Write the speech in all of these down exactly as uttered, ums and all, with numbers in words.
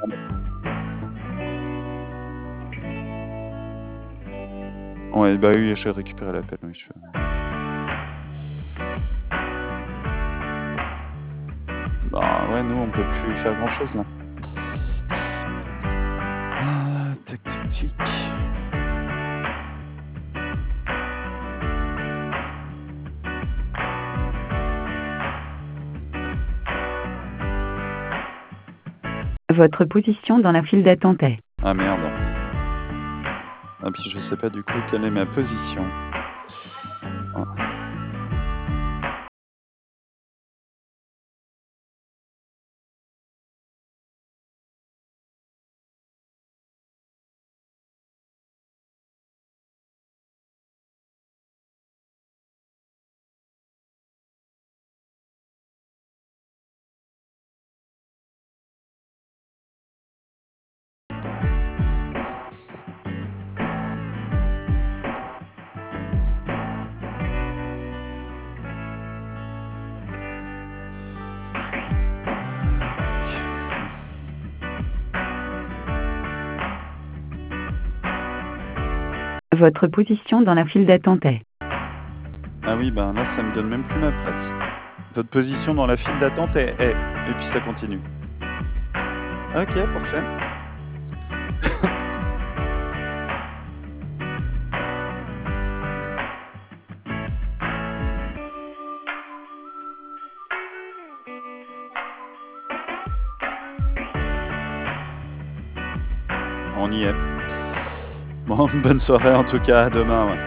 Ouais, bah oui, j'ai récupéré l'appel, oui. Je... Bah ouais, nous, on peut plus faire grand-chose, là. Ah, tac, tac, tic. Votre position dans la file d'attente est... Ah merde. Ah, puis je sais pas du coup quelle est ma position. Ah. Votre position dans la file d'attente est... Ah oui, ben là, ça me donne même plus ma place. Votre position dans la file d'attente est... est... Et puis ça continue. Ok, parfait. On y est. Bon, bonne soirée en tout cas, à demain. Ouais.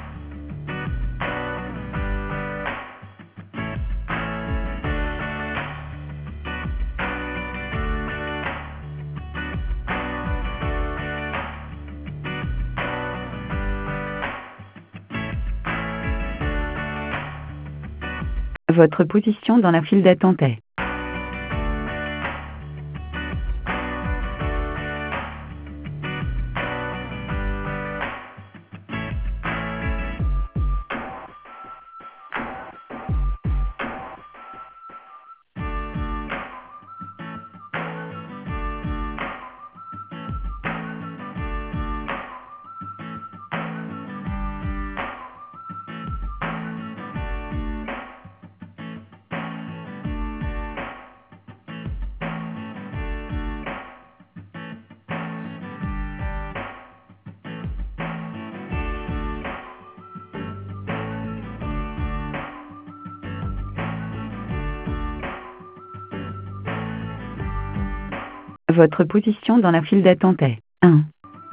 Votre position dans la file d'attente est... Votre position dans la file d'attente est... un.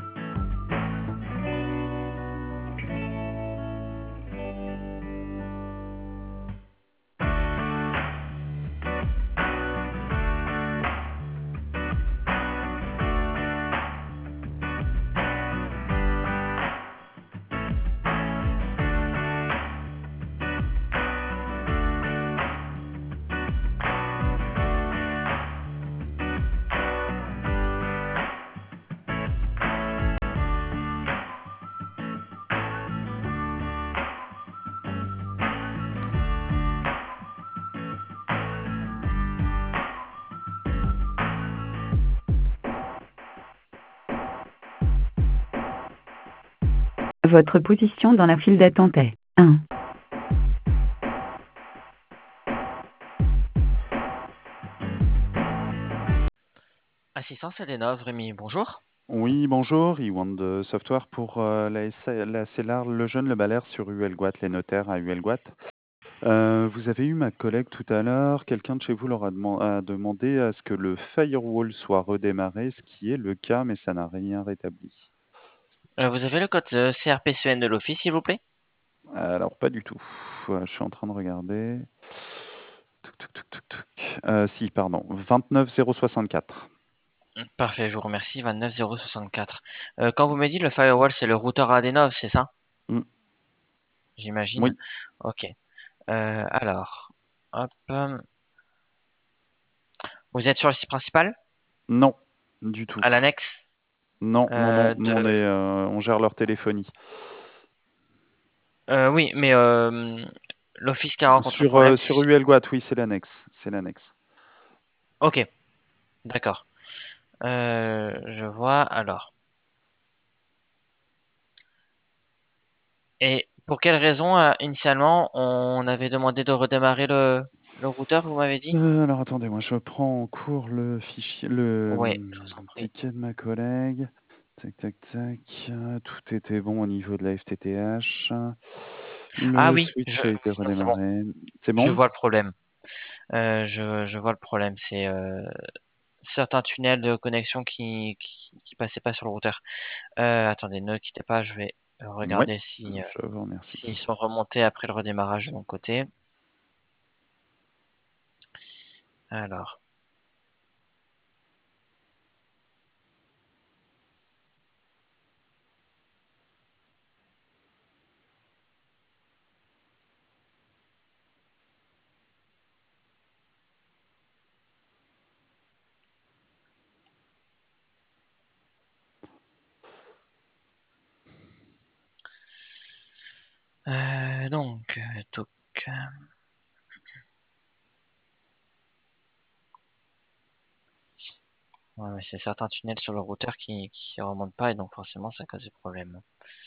Votre position dans la file d'attente est... un. Assistance Adenov, Rémi, bonjour. Oui, bonjour, Iwan de Software pour euh, la, S A la CELAR Le Jeune Le Balaire sur Huelgoat, les notaires à Huelgoat. Euh, vous avez eu ma collègue tout à l'heure, quelqu'un de chez vous leur a, deman a demandé à ce que le firewall soit redémarré, ce qui est le cas, mais ça n'a rien rétabli. Euh, vous avez le code euh, C R P C E N de l'Office, s'il vous plaît? Alors, pas du tout. Ouais, je suis en train de regarder. Touc, touc, touc, touc, touc. Euh, si, pardon, vingt-neuf zéro soixante-quatre. Parfait, je vous remercie, vingt-neuf zéro soixante-quatre. Euh, quand vous me dites le firewall, c'est le routeur Adenov, c'est ça? Mm. J'imagine. Oui, Ok. Euh, alors, hop. Vous êtes sur le site principal? non, du tout. À l'annexe? Non, non, non, Euh, nous on de... est, euh, on gère leur téléphonie. Euh, oui, mais euh, l'Office qui rencontre le Sur, problème. euh, sur Huelgoat, oui, c'est l'annexe, c'est l'annexe. Ok, d'accord. Euh, je vois. Alors. Et pour quelle raison, euh, initialement, on avait demandé de redémarrer le, le routeur, vous m'avez dit? Euh, alors attendez, moi je prends en cours le fichier, le Oui, je hum, vous en prie. ticket de ma collègue. Tac, tac, tac. euh, Tout était bon au niveau de la F T T H. Ah Le oui, je, switch a été c'est bon. redémarré. C'est Je bon? vois le problème. Euh, je, je vois le problème. C'est euh, certains tunnels de connexion qui, qui, qui passaient pas sur le routeur. Euh, attendez, ne quittez pas. Je vais euh, Oui, regarder si euh, je vous s'ils remercie. sont remontés après le redémarrage de mon côté. Alors. Euh, donc, euh, toc. Ouais, mais c'est certains tunnels sur le routeur qui qui remontent pas et donc forcément ça cause des problèmes.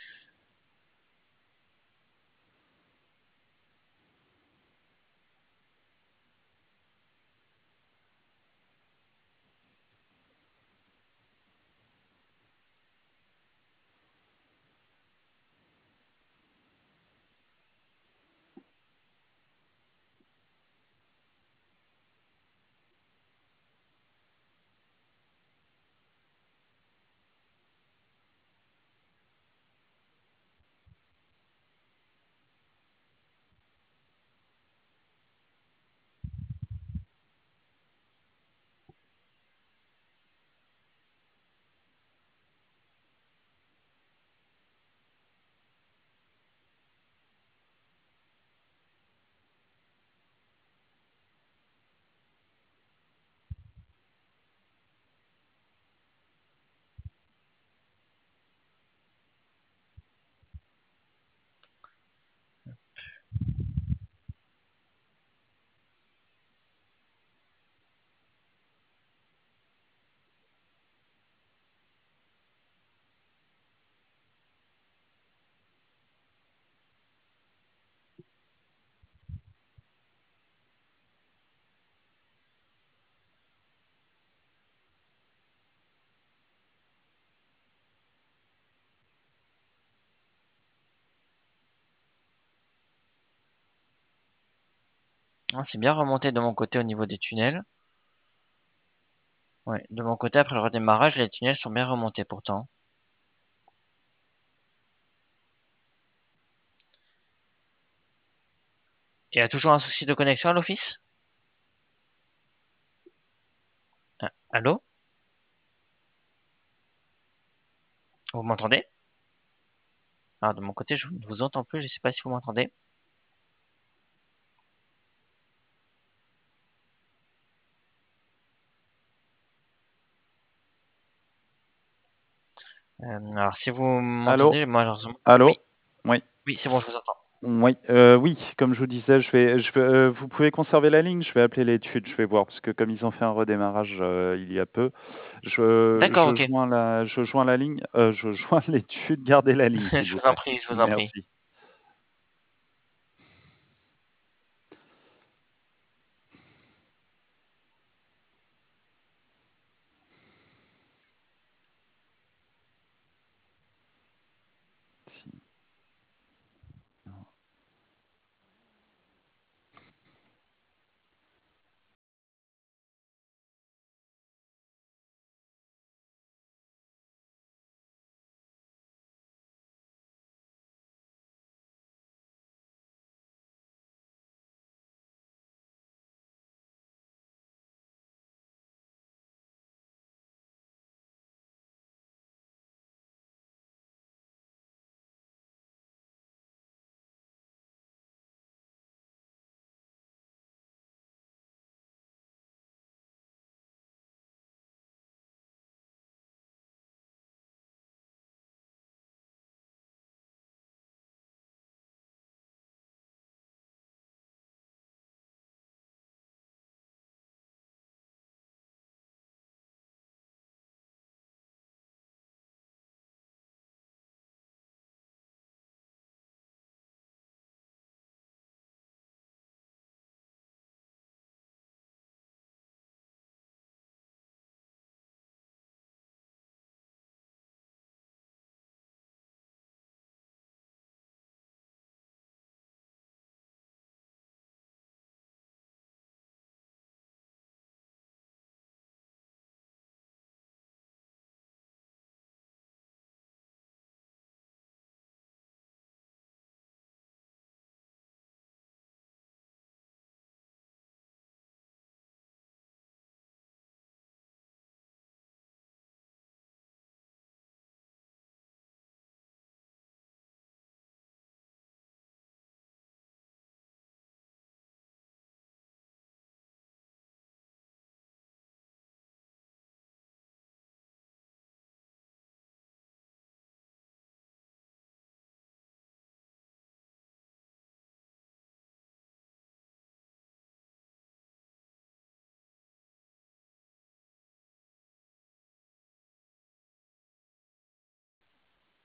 Ah, c'est bien remonté de mon côté au niveau des tunnels. Ouais, de mon côté après le redémarrage, les tunnels sont bien remontés pourtant. Il y a toujours un souci de connexion à l'office? Ah, allô? Vous m'entendez? Ah, de mon côté, je ne vous entends plus, je sais pas si vous m'entendez. Euh, alors si vous Allô? m'entendez, malheureusement. Allô? Oui, Oui. oui, c'est bon, je vous entends. Oui, heu, oui, comme je vous disais, je vais je vais, heu, vous pouvez conserver la ligne, je vais appeler l'étude, je vais voir, parce que comme ils ont fait un redémarrage, heu, il y a peu, je D'accord, je ok. joins la je joins la ligne, heu, je joins l'étude, gardez la ligne s'il Je vous vous en plaît. prie, je vous en prie. Merci. Si.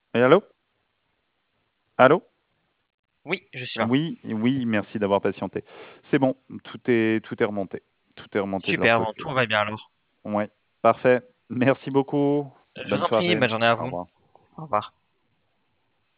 Et allô? Allô? Oui, je suis là. Oui, oui, merci d'avoir patienté. C'est bon, tout est, tout est remonté. Tout est remonté de leur Super, bon, côté. tout va bien alors. Ouais, parfait. Merci beaucoup. Je vous Bonne en prie, soirée. bonne journée à Au vous. revoir. Au revoir.